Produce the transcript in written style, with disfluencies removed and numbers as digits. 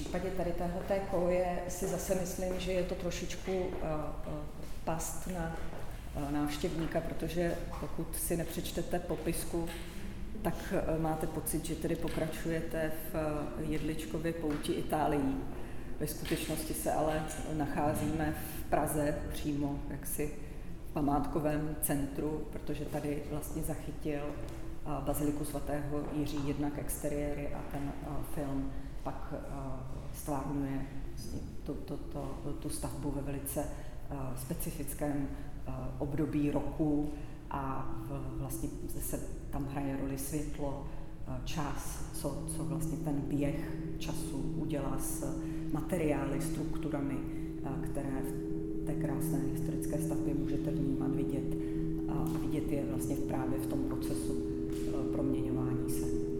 případě tady téhleté koje si zase myslím, že je to trošičku past na návštěvníka, protože pokud si nepřečtete popisku, tak máte pocit, že tedy pokračujete v Jedličkově pouti Itálií. Ve skutečnosti se ale nacházíme v Praze, přímo jaksi v památkovém centru, protože tady vlastně zachytil baziliku svatého Jiří jednak exteriéry a ten film pak stvárňuje tu stavbu ve velice specifickém období roku a vlastně se tam hraje roli světlo, čas, co vlastně ten běh času udělá s materiály, strukturami, které v té krásné historické stavbě můžete vnímat, vidět a vidět je vlastně právě v tom procesu proměňování se.